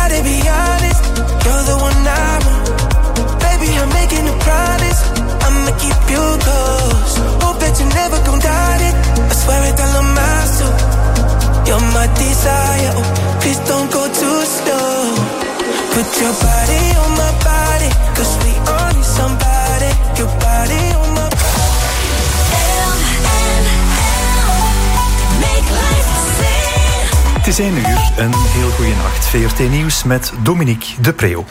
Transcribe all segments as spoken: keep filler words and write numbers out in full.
gotta be honest, you're the one I want. Baby, I'm making a promise, I'ma keep you close. Hope that you never gon' doubt it, I swear it all on my soul. You're my desire, oh, please don't go too slow. Put your body on my body, cause we all need somebody. Your body on my body. Het is één uur, een heel goede nacht. V R T Nieuws met Dominique de Preeuw.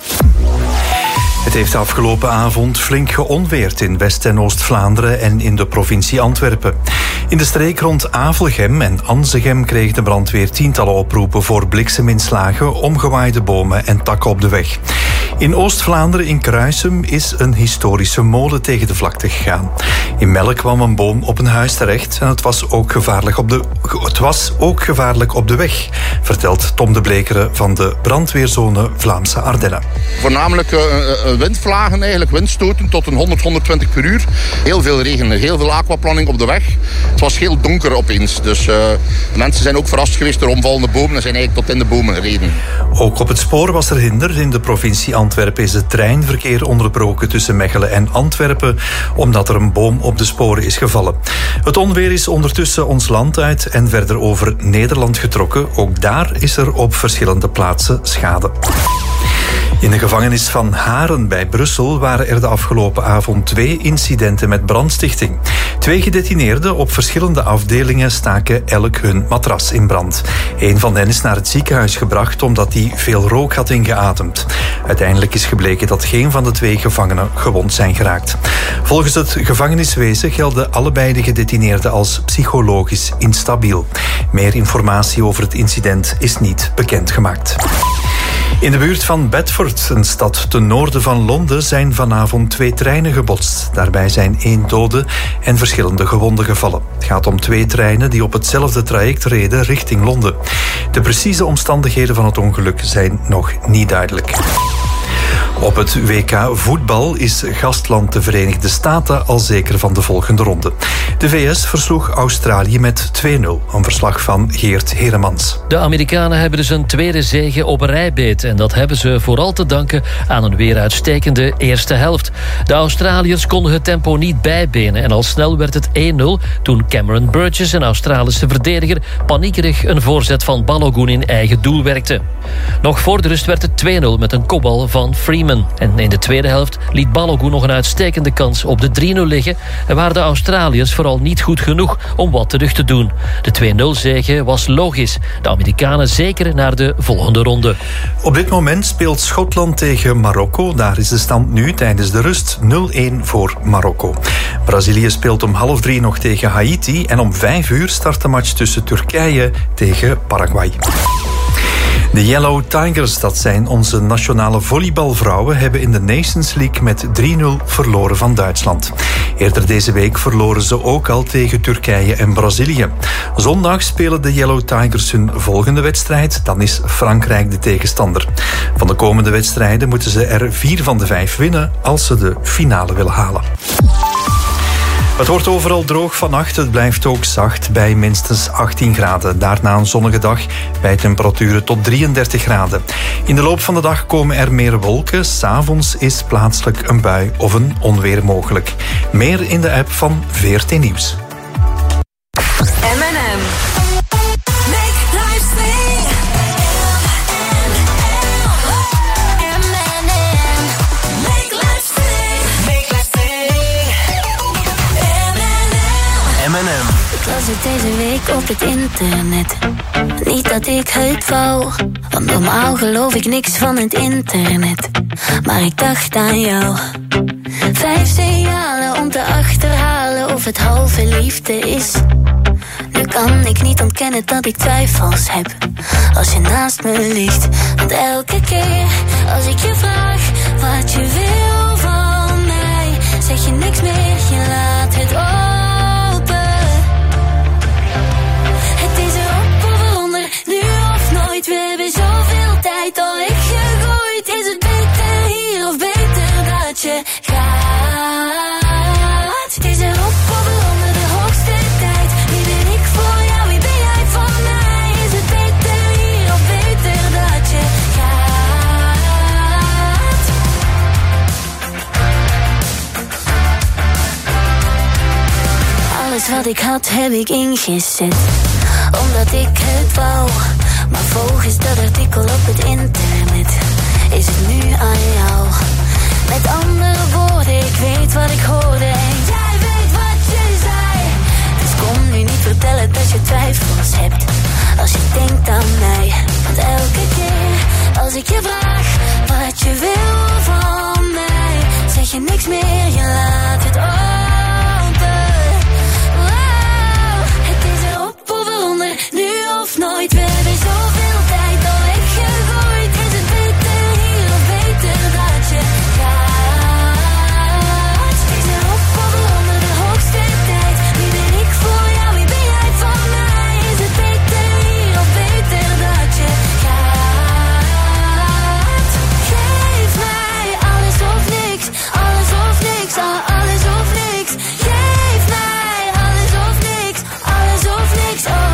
Het heeft afgelopen avond flink geonweerd in West- en Oost-Vlaanderen en in de provincie Antwerpen. In de streek rond Avelgem en Anzegem kreeg de brandweer tientallen oproepen voor blikseminslagen, omgewaaide bomen en takken op de weg. In Oost-Vlaanderen in Kruisum is een historische molen tegen de vlakte gegaan. In Melk kwam een boom op een huis terecht en het was ook gevaarlijk op de, het was ook gevaarlijk op de weg, vertelt Tom de Blekere van de brandweerzone Vlaamse Ardennen. Voornamelijk uh, windvlagen, eigenlijk windstoten tot een honderd, honderdtwintig per uur. Heel veel regen, heel veel aquaplanning op de weg. Het was heel donker opeens, dus uh, mensen zijn ook verrast geweest door omvallende bomen en zijn eigenlijk tot in de bomen gereden. Ook op het spoor was er hinder. In de provincie Antwerpen is het treinverkeer onderbroken tussen Mechelen en Antwerpen, omdat er een boom op de sporen is gevallen. Het onweer is ondertussen ons land uit en verder over Nederland getrokken. Ook daar is er op verschillende plaatsen schade. In de gevangenis van Haren bij Brussel waren er de afgelopen avond twee incidenten met brandstichting. Twee gedetineerden op verschillende afdelingen staken elk hun matras in brand. Eén van hen is naar het ziekenhuis gebracht omdat hij veel rook had ingeademd. Uiteindelijk is gebleken dat geen van de twee gevangenen gewond zijn geraakt. Volgens het gevangeniswezen gelden allebei de gedetineerden als psychologisch instabiel. Meer informatie over het incident is niet bekendgemaakt. In de buurt van Bedford, een stad ten noorden van Londen, zijn vanavond twee treinen gebotst. Daarbij zijn één dode en verschillende gewonden gevallen. Het gaat om twee treinen die op hetzelfde traject reden richting Londen. De precieze omstandigheden van het ongeluk zijn nog niet duidelijk. Op het W K voetbal is gastland de Verenigde Staten al zeker van de volgende ronde. De V S versloeg Australië met twee nul. Een verslag van Geert Heremans. De Amerikanen hebben dus een tweede zege op een rij beet. En dat hebben ze vooral te danken aan een weer uitstekende eerste helft. De Australiërs konden het tempo niet bijbenen. En al snel werd het één nul toen Cameron Burgess, een Australische verdediger, paniekerig een voorzet van Balogun in eigen doel werkte. Nog voor de rust werd het twee nul met een kopbal van Freeman. En in de tweede helft liet Balogun nog een uitstekende kans op de drie nul liggen en waren de Australiërs vooral niet goed genoeg om wat terug te doen. De twee nul zege was logisch. De Amerikanen zeker naar de volgende ronde. Op dit moment speelt Schotland tegen Marokko. Daar is de stand nu tijdens de rust nul één voor Marokko. Brazilië speelt om half drie nog tegen Haiti en om vijf uur start de match tussen Turkije tegen Paraguay. De Yellow Tigers, dat zijn onze nationale volleybalvrouwen, hebben in de Nations League met drie nul verloren van Duitsland. Eerder deze week verloren ze ook al tegen Turkije en Brazilië. Zondag spelen de Yellow Tigers hun volgende wedstrijd, dan is Frankrijk de tegenstander. Van de komende wedstrijden moeten ze er vier van de vijf winnen als ze de finale willen halen. Het wordt overal droog vannacht. Het blijft ook zacht bij minstens achttien graden. Daarna een zonnige dag bij temperaturen tot drieëndertig graden. In de loop van de dag komen er meer wolken. 'S Avonds is plaatselijk een bui of een onweer mogelijk. Meer in de app van V R T Nieuws. M en M. Ik las het deze week op het internet. Niet dat ik het wou, want normaal geloof ik niks van het internet. Maar ik dacht aan jou. Vijf signalen om te achterhalen of het halve liefde is. Nu kan ik niet ontkennen dat ik twijfels heb als je naast me ligt. Want elke keer als ik je vraag wat je wil van mij, zeg je niks meer, je laat het open. We hebben zoveel tijd al weggegooid. Is het beter hier of beter dat je gaat? Het is erop of eronder, de hoogste tijd. Wie ben ik voor jou, wie ben jij voor mij? Is het beter hier of beter dat je gaat? wat ik had heb ik ingezet, omdat ik het wou. Maar volgens dat artikel op het internet is het nu aan jou. Met andere woorden, ik weet wat ik hoorde en jij weet wat je zei. Dus kom nu niet vertellen dat je twijfels hebt als je denkt aan mij. Want elke keer als ik je vraag wat je wil van mij, zeg je niks meer, je laat het open. Wow, het is erop of eronder, nu of nooit. We hebben zoveel tijd al weggegooid. Is het beter hier of beter dat je gaat? Het is erop of eronder, de hoogste tijd. Wie ben ik voor jou, wie ben jij van mij? Is het beter hier of beter dat je gaat? Geef mij alles of niks, alles of niks, ah, alles of niks. Geef mij alles of niks, alles of niks, oh.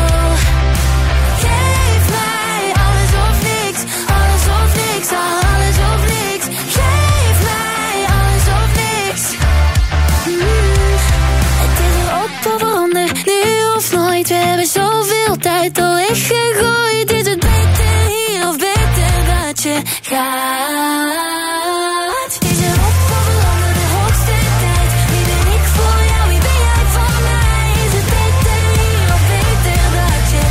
Geef mij alles of niks, alles of niks, ah, alles of niks. Geef mij alles of niks. Mm, het is erop of eronder, nu of nooit. We hebben zoveel tijd al weggegooid. Is het beter hier of beter dat je gaat? Is erop of eronder, de hoogste tijd. Wie ben ik voor jou, wie ben jij van mij? Is het beter hier of beter dat je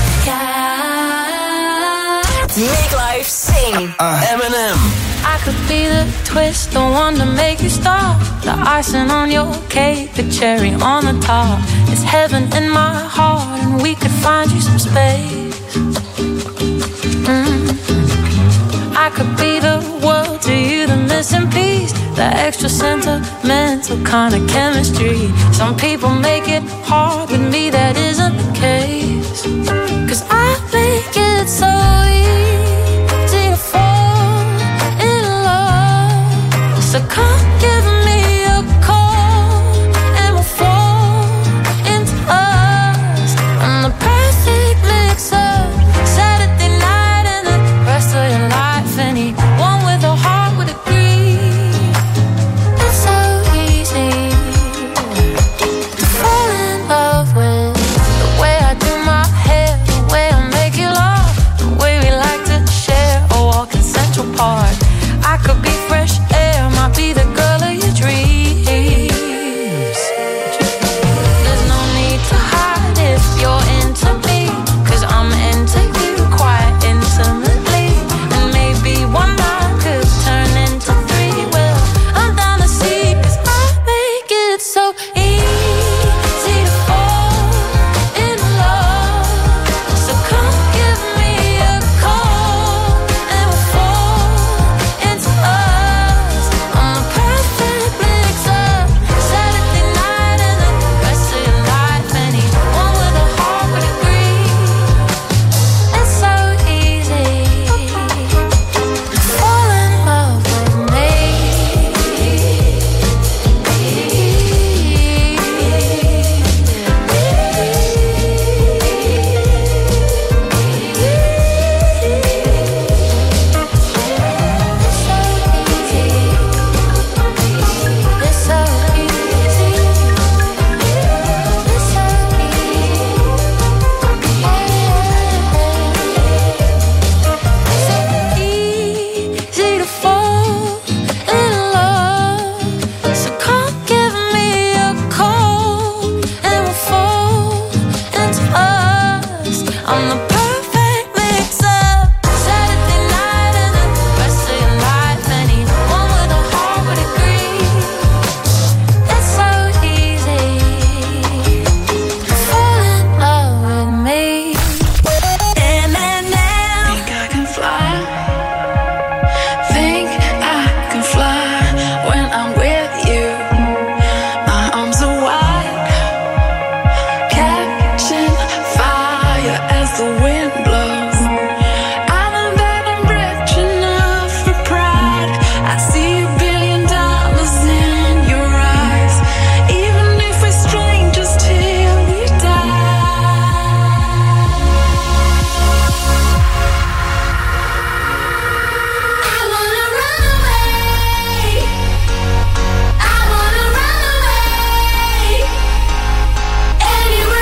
gaat? Make life sing. Uh, M and M. I could be the twist, the one to make you stop. The icing on your cake, the cherry on the top. It's heaven in my heart, and we could find you some space. Mm. I could be the world to you, the missing piece, the extra sentimental kind of chemistry. Some people make it hard, with me that isn't the case. 'Cause I make it so easy to fall in love. So come give me a call and we'll fall into us. I'm the perfect mix-up, Saturday night and the rest of your life. Anyone with a heart would agree. It's so easy to fall in love with the way I do my hair, the way I make you laugh, the way we like to share a walk in Central Park. I could be fresh air, might be the girl of your dreams. There's no need to hide if you're into me, 'cause I'm into you quite intimately. And maybe one night could turn into three. Well, I'm down to see, 'cause I make it so easy to fall in love. So come give me a call and we'll fall into us. I'm the perfect mix-up, Saturday night and the rest of your life. Anyone with a heart would agree. It's so easy to fall in love with me. It's so easy. It's so easy to fall in love. So come give me a call and we'll fall into us. I'm the perfect mix-up, Saturday night and the rest of your life. Anyone with a heart would agree. It's so easy to fall in love with me. M and M. Think I can fly. Think I can fly when I'm with you. My arms are wide, catching fire as the wind blows. I know that I'm rich enough for pride. I see a billion dollars in your eyes, even if we're strangers till we die. I wanna run away. I wanna run away. Anywhere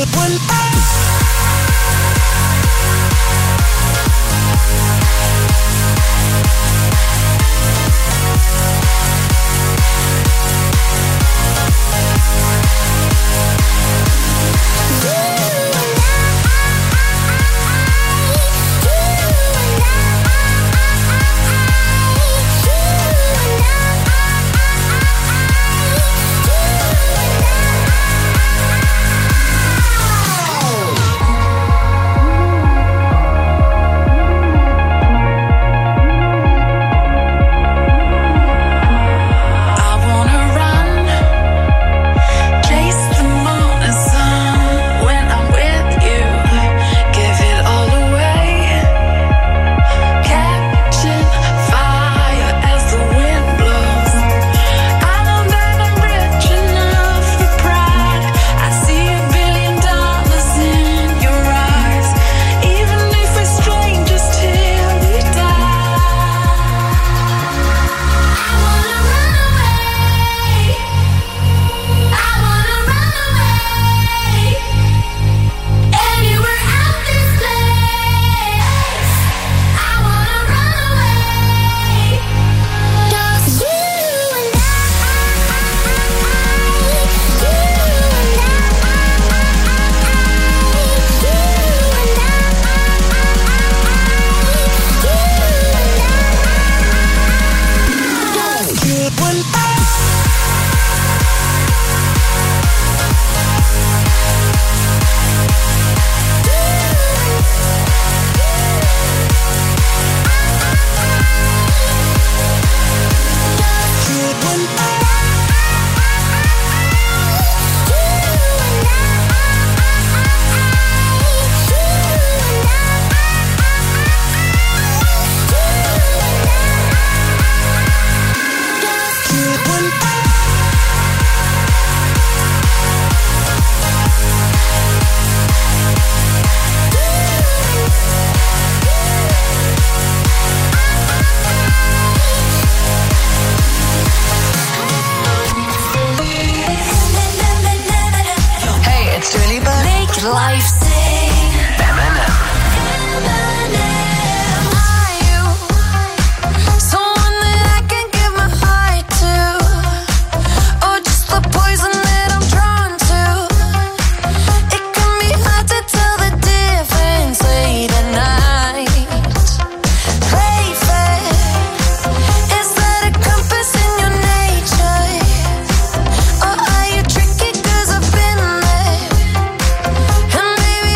And maybe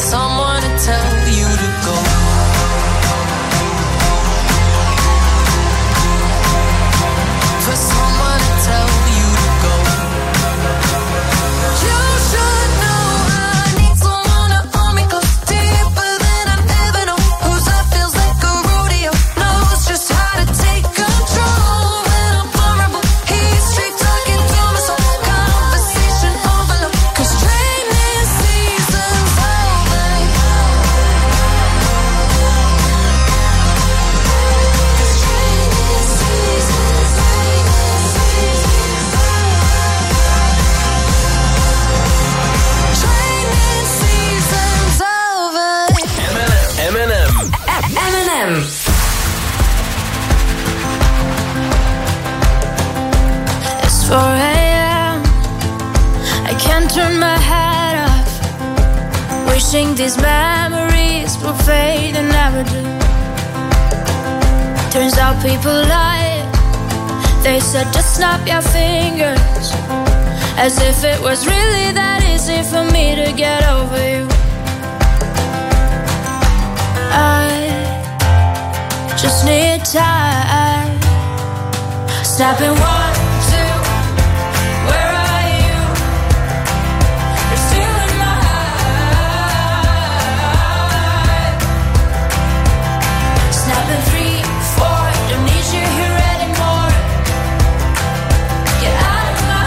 someone to tell you to go. For someone to tell you to go. You should know I need someone to hold me close, deeper than I've ever known. Whose love feels like a rodeo, knows just how to take control when I'm vulnerable. He's straight talking to my soul, conversation overload. 'Cause training season's over. 'Cause training season's Training season's over. M and M. M and M. It's four a.m. I can't turn my head off, wishing these memories will fade and never do. Turns out people lie. They said just snap your fingers, as if it was really that easy for me to get over you. I just need time. Snapping one, two, where are you? You're still in my heart. Snapping three, four, don't need you here anymore. Get out of my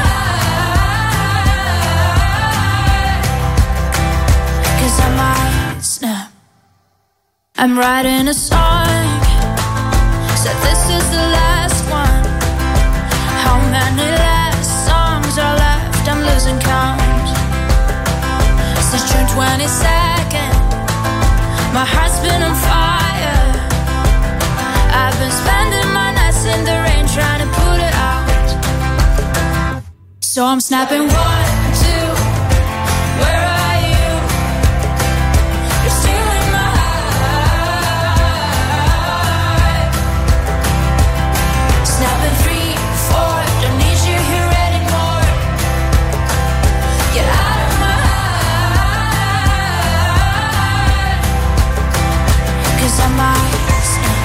heart. 'Cause I might snap. I'm writing a song, said this is the last one. How many last songs are left? I'm losing count. Since June twenty-second, my heart's been on fire. I've been spending my nights in the rain trying to put it out. So I'm snapping one, two, where are you? You're still in my heart. Snapping three, four, don't need you here anymore. Get out of my heart. 'Cause I might snap.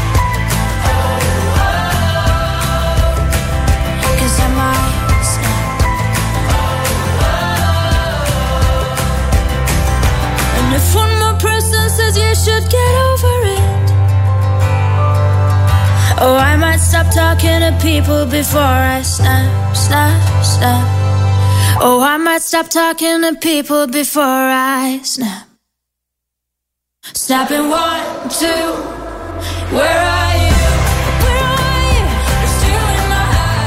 'Cause I might snap. And if one more person says you should get over it, oh, I might stop talking to people before I snap, snap, snap. Oh, I might stop talking to people before I snap. Snapping one, two, where are you? Where are you? You're still in my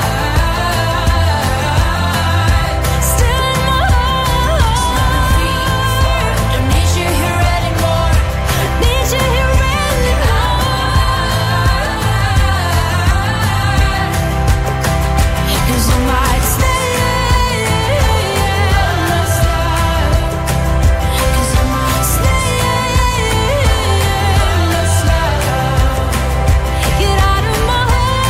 heart. Still in my heart. Three, four, don't need you here anymore. Need you here anymore. 'Cause I might stay. 'Cause I might stay. Get out of my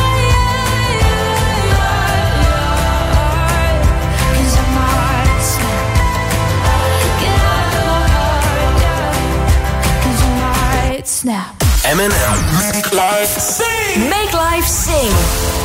heart. 'Cause I might snap. Get out of my heart. 'Cause I might snap. M and M. Make life sing. Make life sing.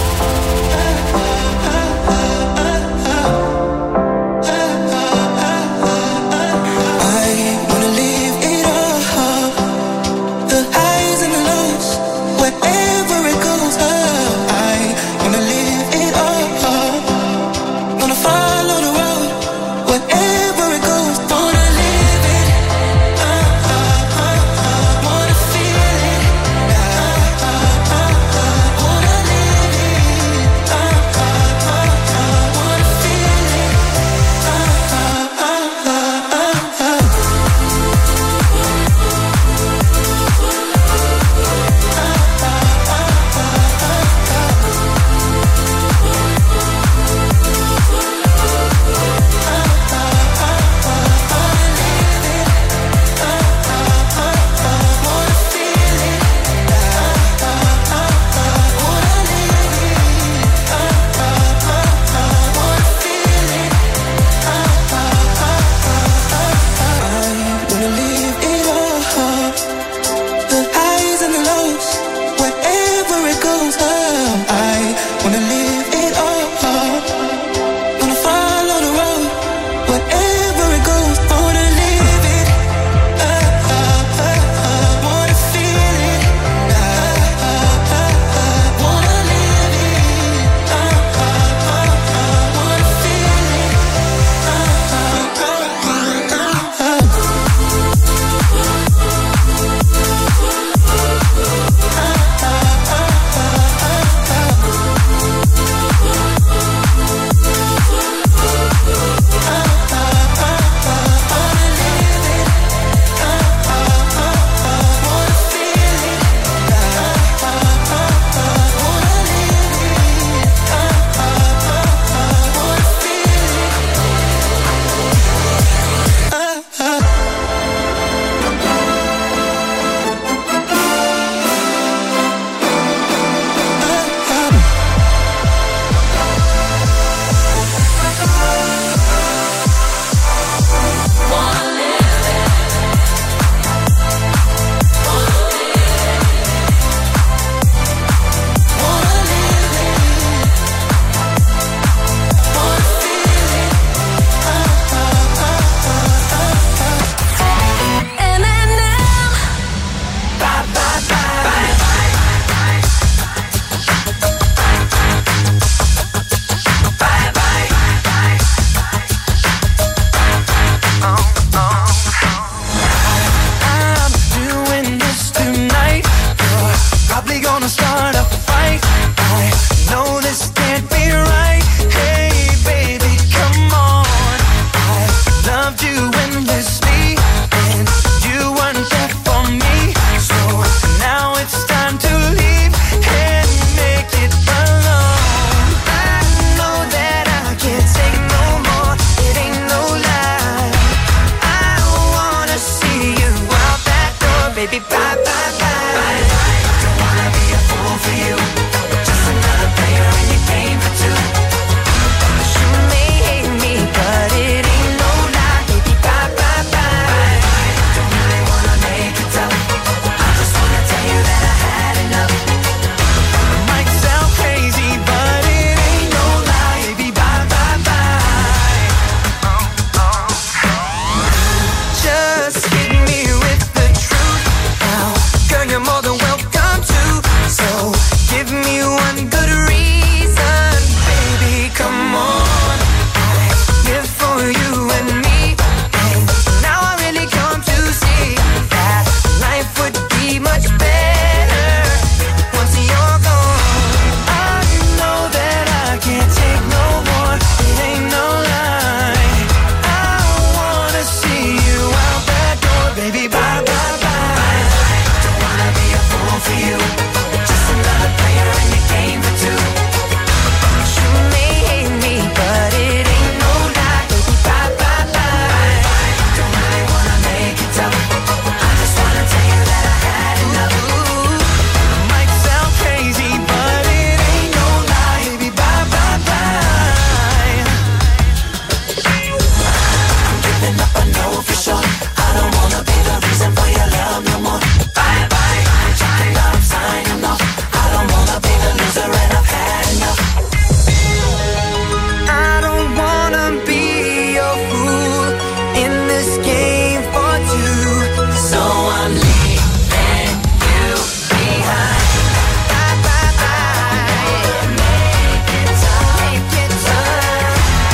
I wanna live it all, the highs and the lows, wherever it goes. I wanna live it all, wanna follow the road, wherever it goes. Wanna live it, uh, uh, uh, uh, wanna feel it, uh, uh, uh, uh, wanna live it, uh, uh, uh, baby, bye, bye, bye. I don't wanna be a fool for you, just another player in your game for two. You may hate me, but it ain't no lie, baby, bye, bye, bye. I don't really wanna make it tough, I just wanna tell you that I had enough. It might sound crazy, but it ain't no lie, baby, bye, bye, bye. Just hit me with the truth now, girl, you're more than welcome to. So give me one good reason, baby, come on. I live for you and me, and now I really come to see that life would be much better once you're gone. I know that I can't take no more, it ain't no lie. I wanna see you out that door, baby, bye, bye, bye. I don't wanna be a fool for you, just another player in your game for two. You may hate me, but it ain't no lie, baby, bye, bye, bye. I don't really wanna make it tough, I just wanna tell you that I had enough. It might sound crazy, but it ain't no lie, baby, bye, bye, bye. I'm giving up, I know for sure. I don't wanna be the reason for your love no more. Bye, bye, I'm trying, I'm signing off. I don't wanna be the loser and I've had enough. I don't wanna be your fool in this game for two. So I'm leaving you behind. Bye, bye, bye. Make it tough, make it tough.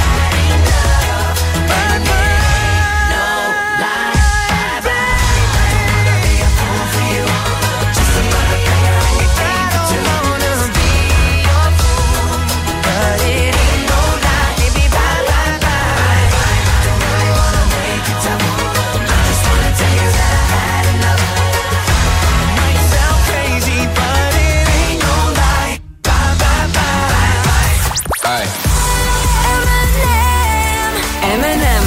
Bye, bye. No lie. Bye, bye. I don't wanna be a fool for you, just another player in your game for two. I don't wanna be your fool, but it ain't no lie, baby, bye, bye, bye. I don't really wanna make it tough, I just wanna tell you that I had enough. It might sound crazy, but it ain't no lie. Bye, bye, bye. Aye. Eminem.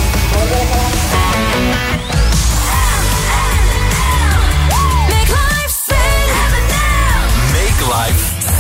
Make life sing. Make life.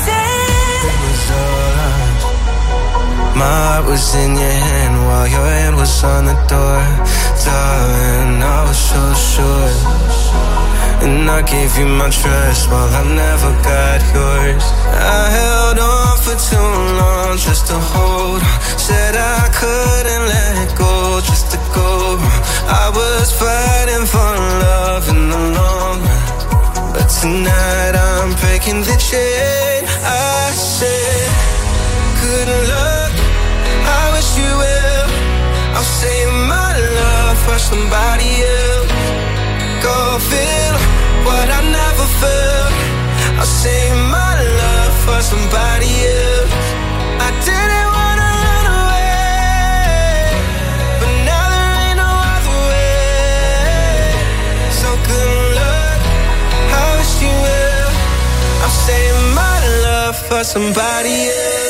My heart was in your hand while your hand was on the door. Darling, I was so sure, and I gave you my trust while I never got yours. I held on for too long just to hold on. Said I couldn't let go just to go. I was fighting for love in the long run, but tonight I'm breaking the chain. I said, good luck, I wish you well. I'll save my love for somebody else. Go feel what I never felt. I'll save my love for somebody else. I didn't wanna run away, but now there ain't no other way. So good luck, I wish you well. I'll save my love for somebody else.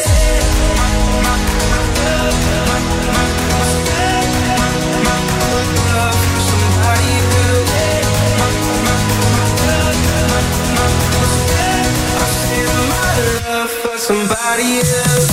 Somebody else.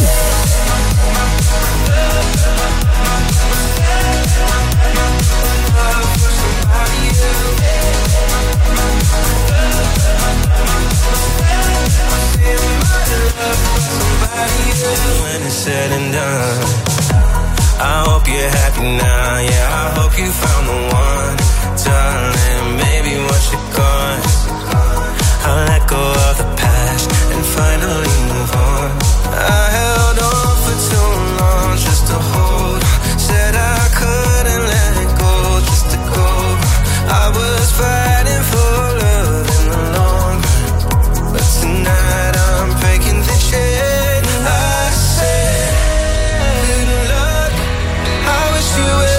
When it's said and done, I hope you're happy now. Yeah, I hope you found the one, darling. Maybe once you're gone, I'll let go of the past and finally move on. I held on for too long just to hold on. Said I couldn't let go just to go. I was fighting for love in the long run, but tonight I'm breaking the chain. I said, good luck, I wish you well.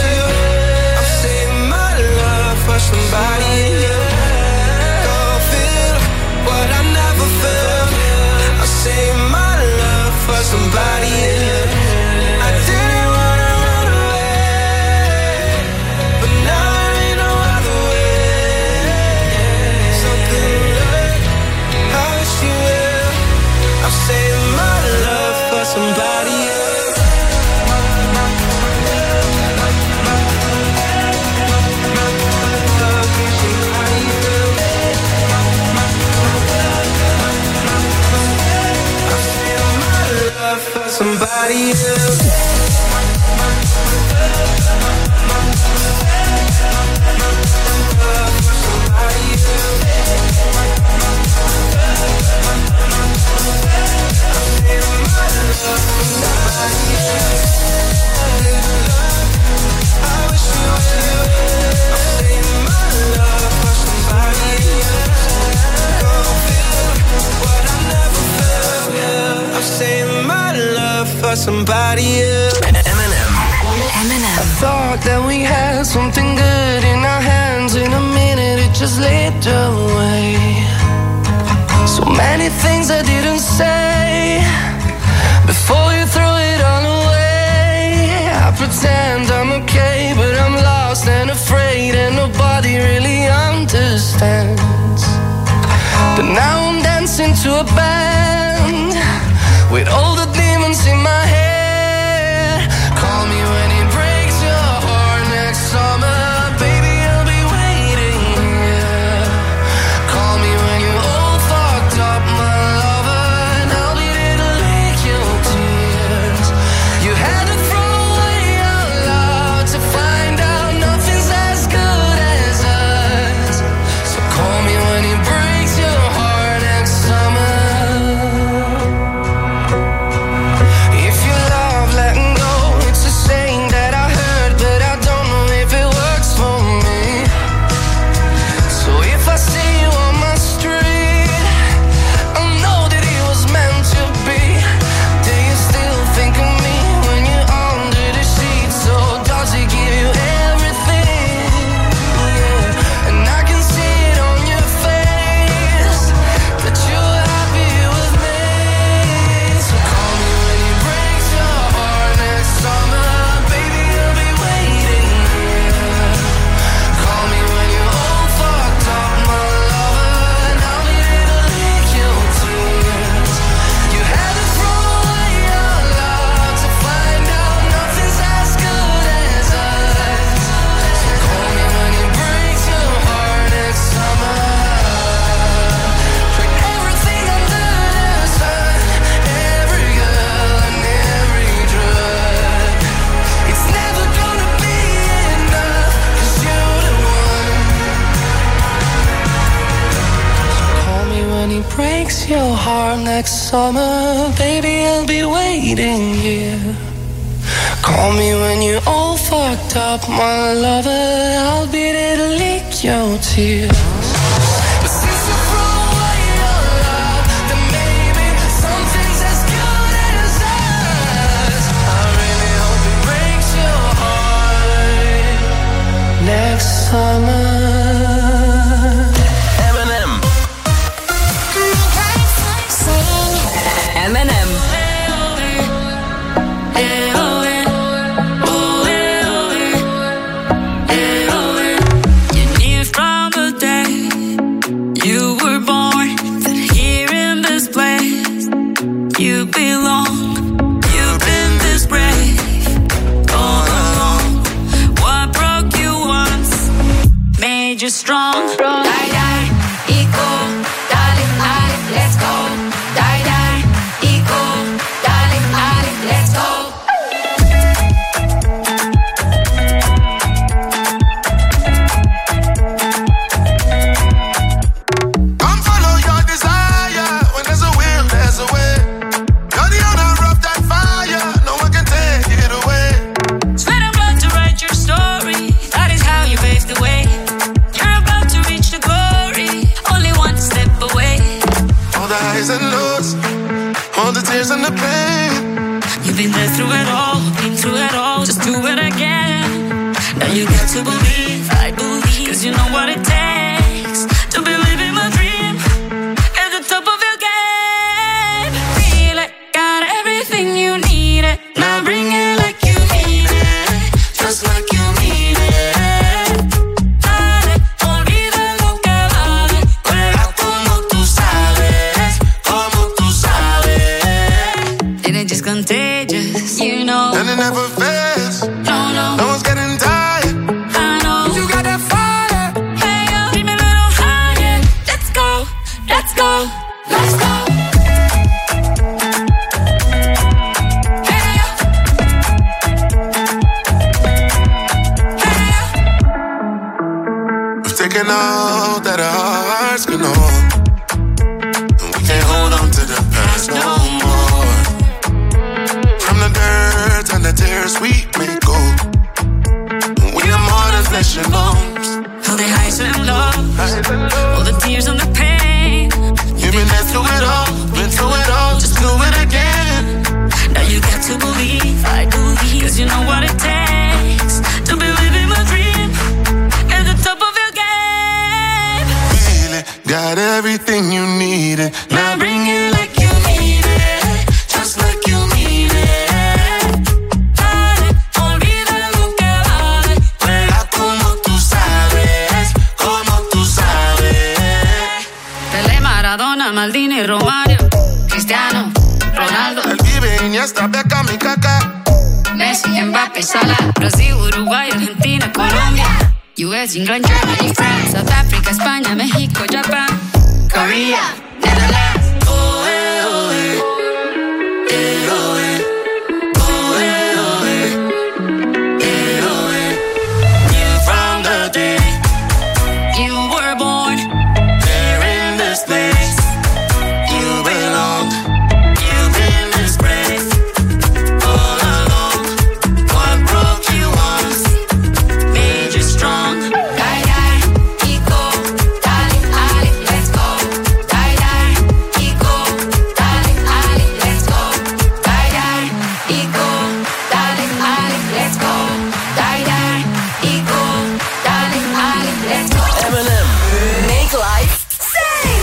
somebody else. Somebody else. M and M. M and M. I thought that we had something good in our hands. In a minute it just slipped away. So many things I didn't say before you threw it all away. I pretend I'm okay, but I'm lost and afraid, and nobody really understands. But now I'm dancing to a band with all the demons in my head. Call me when it breaks your heart next summer. Baby, I'll be waiting here. Call me when you're all fucked up, my lover, and I'll be there to lick your tears. You had to throw away your love to find out nothing's as good as us. So call me when it breaks your heart next summer. Breaks your heart next summer, baby, I'll be waiting here. Call me when you're all fucked up, my lover, I'll be there to lick your tears. But since you threw away your love, then maybe something's as good as us. I really hope it breaks your heart next summer. M and M. You knew from the day you were born that here in this place you belong. You've been this brave all along. What broke you once made you strong. Die, die, equal, darling, I, let's go. And the pain. You've been there through it all, been through it all, just do it again. Now you got to believe, I believe, cause you know what it takes to believe in my dream at the top of your game. Feel it, got everything you need it. Now bring it like you mean it, just like you mean it. Dale, olvida lo que vale, juega como tú sabes, como tú sabes. And it just contagious, you know. And it never fails. No, no. No one's getting tired. I know. You got that fire. Hey, yo, keep me a little higher. Let's go, let's go, let's go. hearts can hold. And we can't hold on to the past no more. From the dirt and the tears we may go. We are more than flesh and bones. All the highs and lows, all the tears and the pain. You've been there through it all, been through it all, just do it again. Now you got to believe, I believe, cause you know what it takes to be living my dream at the top of your game. Feel it, got everything you needed. Now bring it like you need it, just like you need it. Dale, olvida lo que vale. Juega como tú sabes, como tú sabes. Pelé, Maradona, Maldini, Romario, Cristiano, Ronaldo, El Pibe, Iniesta, Beckham y Kaká. Messi, Mbappé, Salah, Brasil, Uruguay, Argentina, Colombia, U S, England, Germany, France, South Africa, España, México, Japan, Korea, Netherlands. Oh, eh, oh, eh. Eh, oh, eh. Oh, eh, oh, eh. Eh, oh, eh. Knew from the day You were born, there in this place you belong. You've been this brave all along. What broke you once made you strong. die, die, ego, dale, ale, let's go. Die, die, ego, dale, ale, let's go. Die, die, ego, dale, ale, let's go. Die, die, ego, dale, ale, let's go. M and M. Make life sing.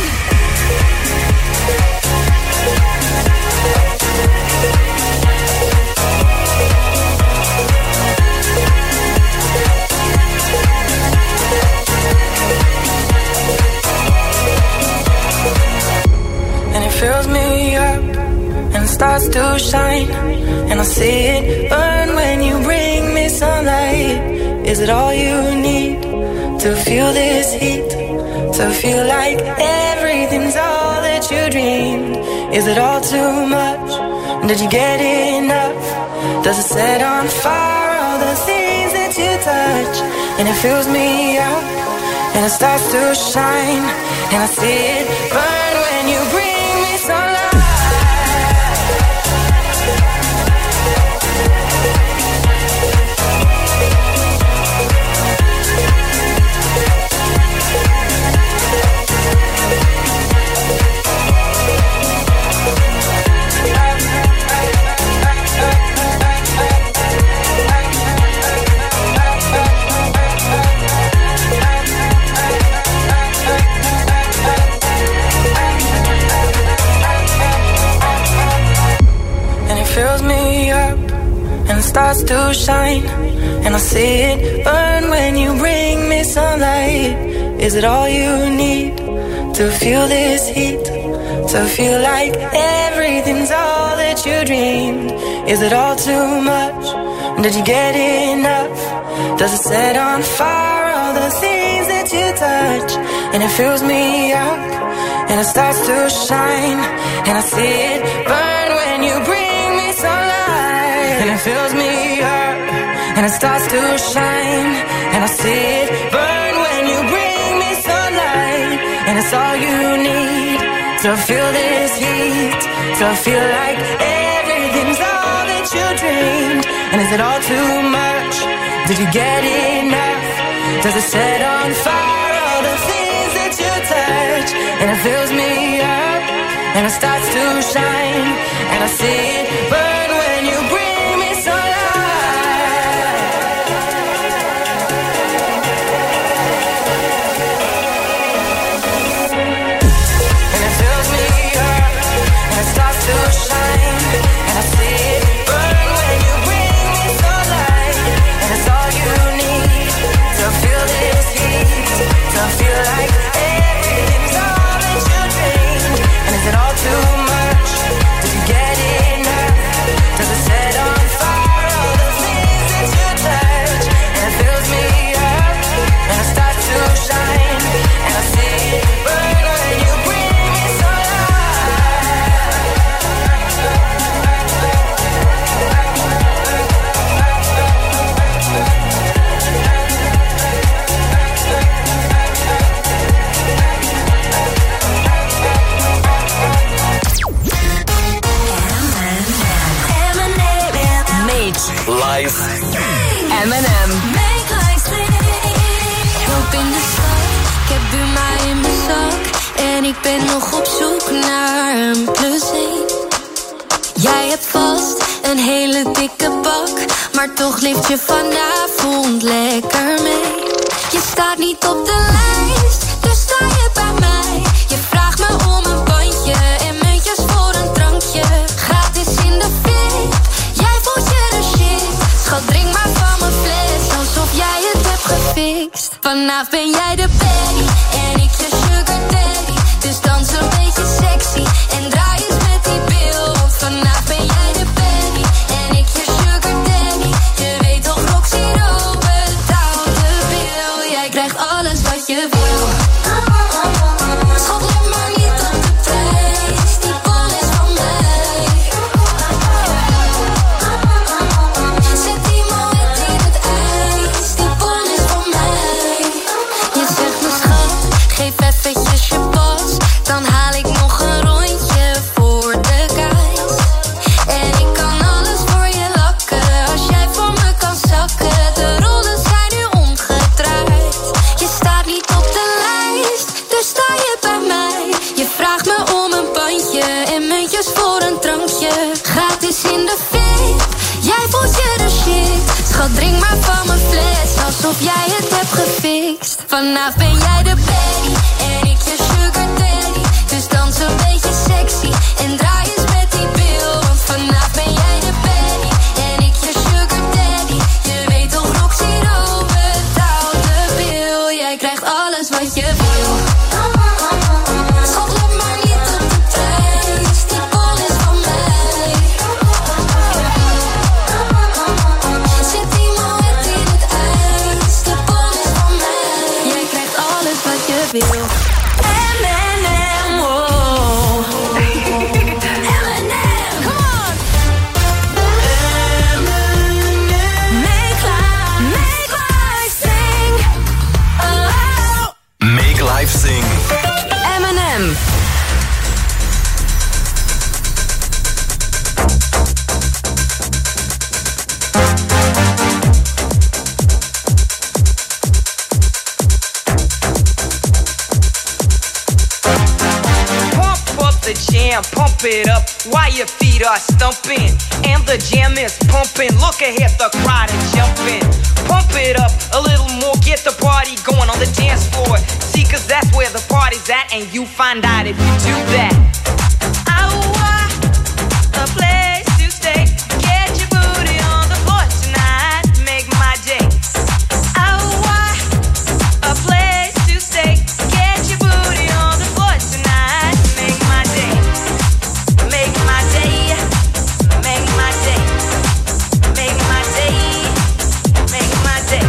And it fills me up and starts to shine, and I see it burn when you bring me sunlight. Is it all you need to feel this heat, to feel like everything's all that you dreamed? Is it all too much? Did you get enough? Does it set on fire all the things that you touch? And it fills me up and it starts to shine, and I see it burn when you bring me sunlight. Fills me up and starts to shine, and I see it burn when you bring me sunlight. Is it all you need to feel this heat, to feel like everything's all that you dreamed? Is it all too much? Did you get enough? Does it set on fire all the things that you touch? And it fills me up and it starts to shine, and I see it burn when you bring sunlight. And it fills me up and it starts to shine, and I see it burn when you bring me sunlight. And it's all you need to feel this heat, to feel like everything's all that you dreamed. And is it all too much? Did you get enough? Does it set on fire all the things that you touch? And it fills me up and it starts to shine, and I see it burn when you bring me sunlight. And it fills me up and it starts to shine, and I see it burn when you bring me sunlight. And it's all you need to feel this heat, to feel like everything's all that you dreamed. And is it all too much? Did you get enough? Life. M en M. Make life sing. Loop in de stad, ik heb Buma in mijn zak. En ik ben nog op zoek naar een plus één. Jij hebt vast een hele dikke bak, maar toch lift je vanavond lekker mee. Je staat niet op de lijst, dus sta je bij mij. Je vraagt me om een bandje en muntjes voor een drankje. Gratis in de fit, jij voelt je de shit. Schat, drink maar van mijn fles, alsof jij het hebt gefixt. Vanavond ben jij de baddie en ik je sugar daddy. Dus dans een beetje sexy en draai eens met die bil. Want vanavond ben jij de baddie en ik je sugar daddy. Je weet toch, Roxy Rowe betaalt de bil. Jij krijgt alles wat je wil. Schat, let maar niet op de prijs, die bal is van mij. Zet die moed in het ijs, die bal is van mij. Je zegt me schat, geef eventjes je pas, dan haal ik nog een rondje voor de guys. En ik kan alles voor je lakken, als jij voor me kan zakken. De rollen zijn nu omgedraaid. Je staat niet op de lijst, dus sta je bij mij. Je vraagt me om een bandje en muntjes voor een drankje. Gratis in de fit, jij voelt je de shit. Schat, drink maar van mijn fles, alsof jij het hebt gefixt. Vanavond ben jij de baddie en ik je sugar daddy. Dus dans een beetje sexy en draai eens met die bil. Want vanavond ben jij de baddie en ik je sugar daddy. Je weet toch, Roxy Rowe betaalt de bil. Jij krijgt alles wat je wil. Schat, let maar niet op de prijs, die bal is van mij. Zet die moed in het ijs, die bal is van mij. Jij krijgt alles wat je wil. M en M, oh. M en M, come on. Make life, make life sing. Oh. Make Life Sing. M en M. Pump up the jam, pump it up while your feet are stumping. And the jam is pumping. Look ahead, the crowd is jumping. Pump it up a little more, get the party going on the dance floor. See, cause that's where the party's at, and you find out if you do that. Ow, a place to stay. Get your booty on the floor tonight, make my day. Ow, a place to stay. Get your booty on the floor tonight, make my day. Make my day. Make my day. Make my day. Make my day.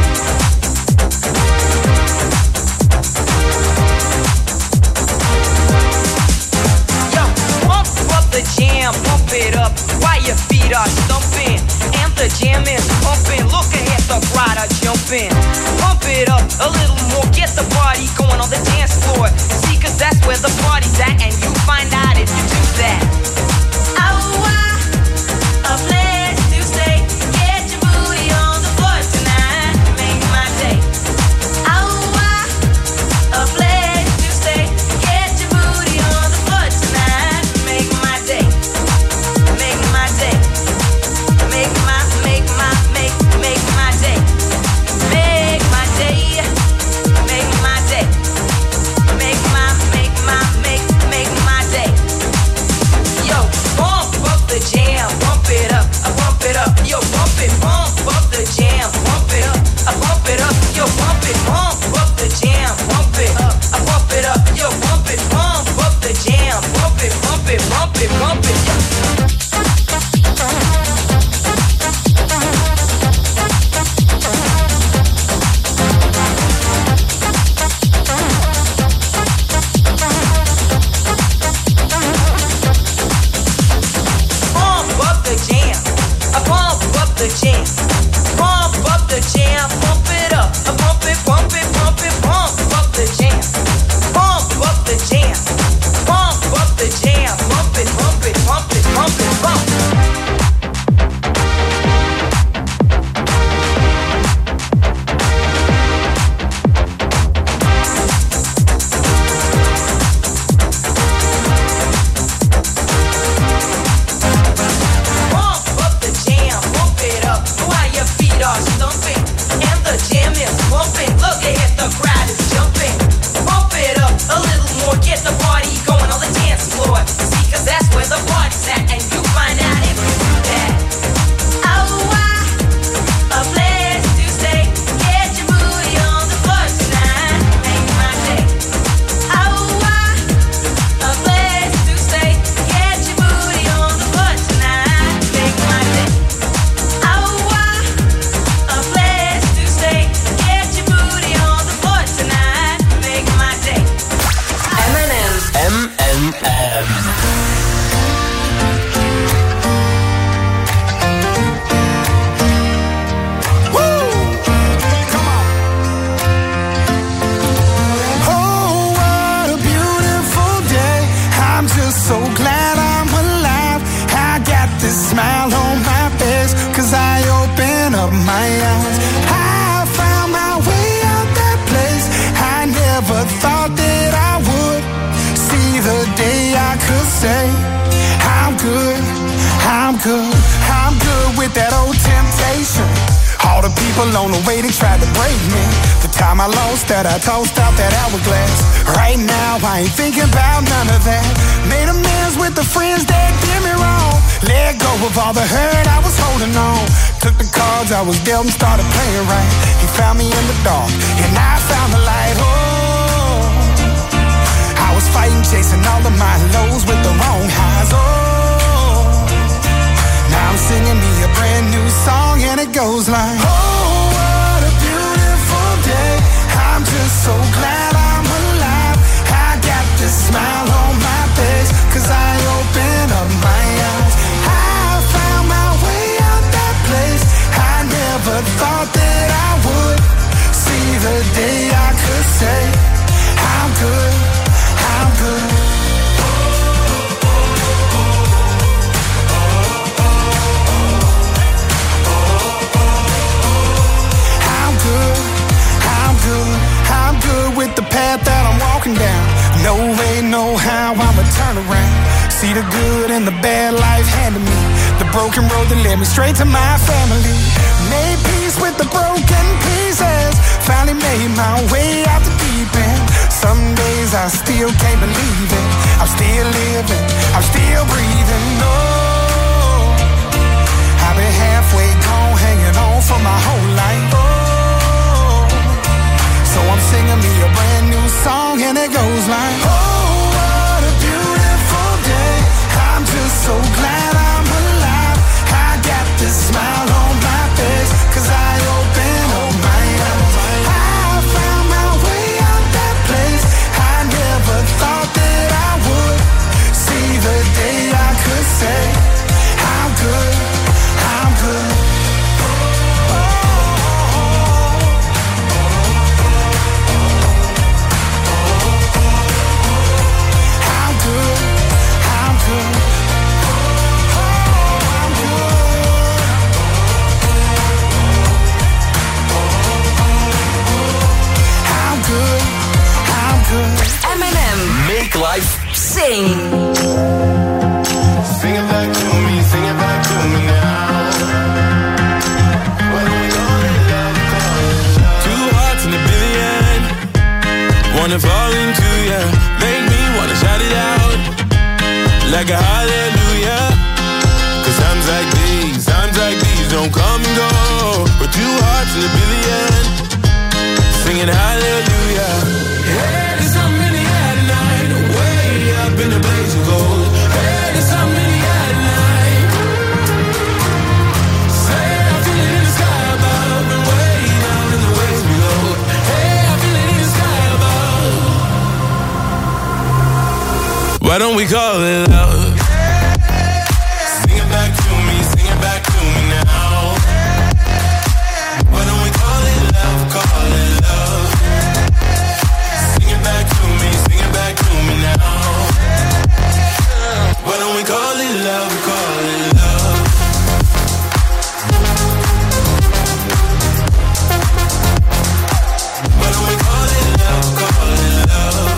Yo, pump up the jam, pump it up while your feet are stumping. And the jam is pumping. Look ahead, the crowd are jumping. Pump it up a little more, get the party going on the dance floor. See, cause that's where the party's at, and you find out if you do that. Oh, a place to stay. Get your booty on the floor tonight, make my day. Oh, a place to stay. Get your booty on the floor tonight, make my day. Make my day. Make my, make my, make, make my day. Make my day. Make my day. Make my, make my, make, make my M and M. So glad I'm alive. I got this smile on my face, cause I open up my eyes. I found my way out that place. I never thought that I would see the day I could say I'm good, I'm good, I'm good with that old temptation. All the people on the way, they tried to break me. The time I lost that, I tossed out that hourglass. Right now, I ain't thinking about none of that. Made amends with the friends that did me wrong. Let go of all the hurt I was holding on. Took the cards I was dealt and started playing right. He found me in the dark, and I found the light. Oh, I was fighting, chasing all of my lows with the wrong highs. Oh, now I'm singing me a brand new song, and it goes like, oh, what a beautiful day. I'm just so glad I'm alive. I got this smile on my face, cause I opened up my eyes. I found my way out that place. I never thought that I would see the day I could say I'm good, I'm good. I'm good with the path that I'm walking down. No way, no how, I'ma turn around. See the good and the bad life handed me. The broken road that led me straight to my family. Made peace with the broken pieces. Finally made my way out the deep end. Some days I still can't believe it. I'm still living, I'm still breathing. No, I've been halfway gone, hanging on for my whole life. Oh, so I'm singing me a brand new song, and it goes like, oh, what a beautiful day. I'm just so glad I'm alive. I got this smile on my face, cause I opened up my eyes. I found my way out that place. I never thought that I would see the day I could say I'm good, I'm good. M and M. Make life Sing. Sing it back to me, sing it back to me now. What do we call it, love, call it love? Two hearts in a billion, wanna fall into ya. Make me wanna shout it out like a hallelujah. Cause times like these, times like these don't come and go. But two hearts in a billion, singing hallelujah. Hey, there's something in the air tonight, way up in the blaze of gold. Hey, there's something in the air tonight. Say I feel it in the sky above, and way down in the waves below. Hey, I feel it in the sky above. Why don't we call it love? Sing it back to me, sing it back to me now. Why don't we call it love, call it love? Sing it back to me, sing it back to me now. Why don't we call it love, call it love? Why don't we call it love, call it love?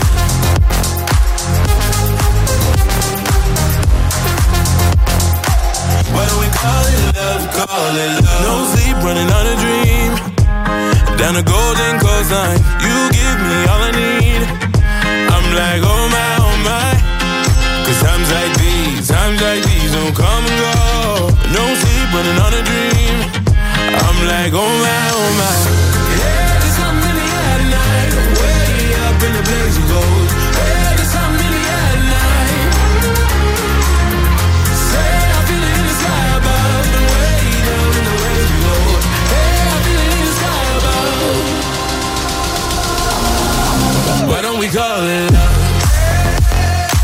Why don't we call it love, call it love? No sleep, running on a dream. Down the golden coastline, you give me all I need. I'm like, oh my, oh my. Cause times like these, times like these don't come and go. No sleep, running on a dream. I'm like, oh my, oh my. Yeah, there's something in the air tonight, way up in the blaze of gold. Yeah, there's something in the air tonight. Say I feel it in the sky above, and way down in the waves below. Hey, I feel it in the sky above. Why don't we call it love?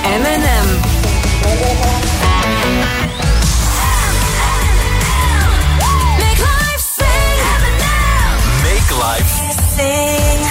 M and M. Make life sing. Make life Sing.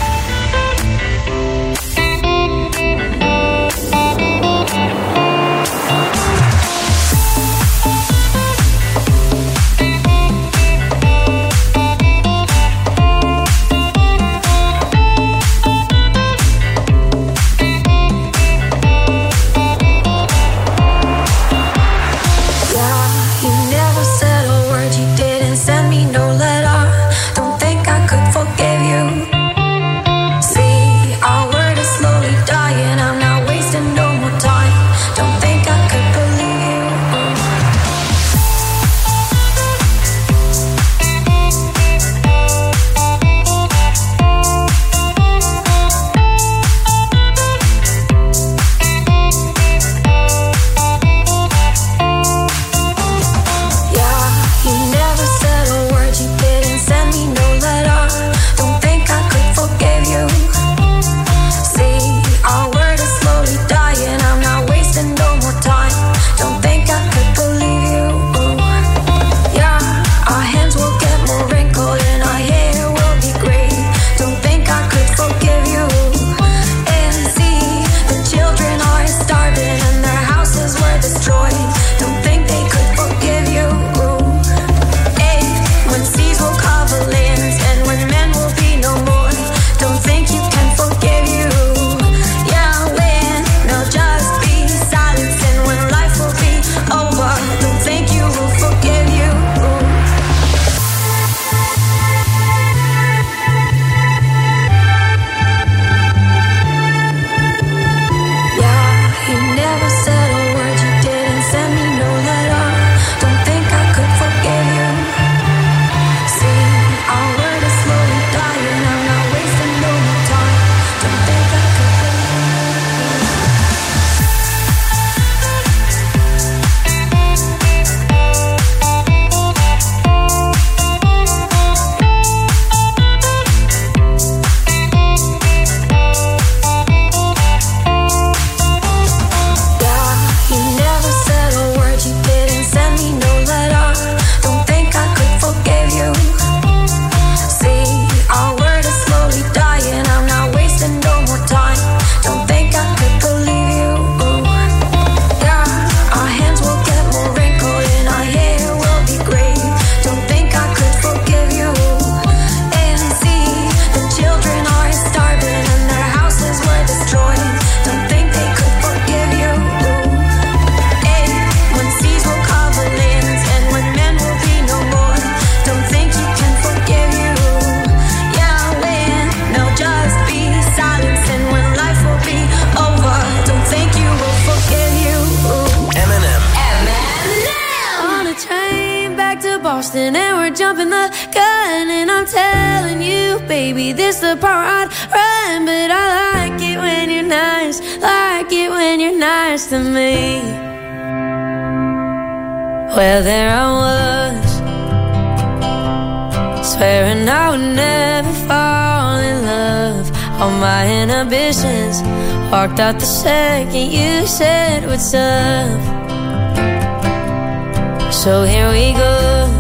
Boston and we're jumping the gun, and I'm telling you, baby, this the part I'd run. But I like it when you're nice, like it when you're nice to me. Well, there I was, swearing I would never fall in love. All my inhibitions walked out the second you said what's up. So here we go,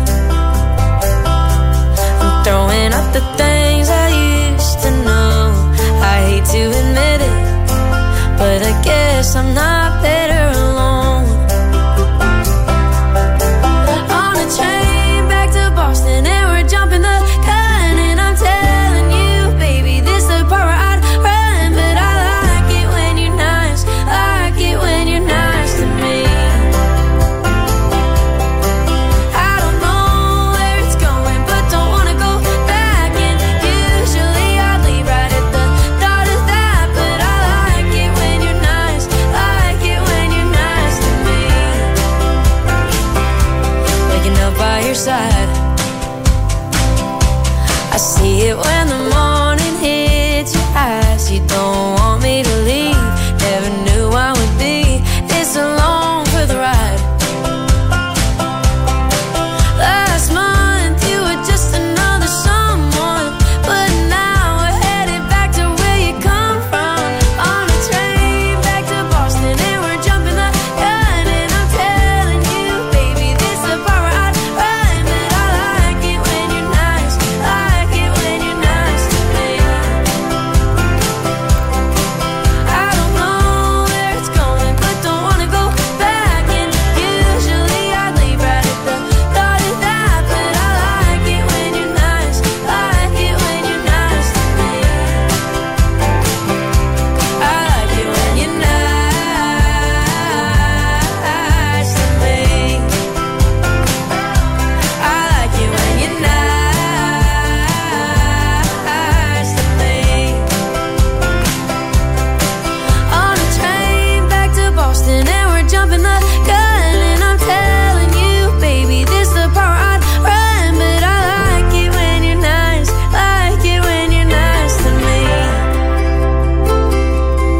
I'm throwing up the things I used to know. I hate to admit it, but I guess I'm not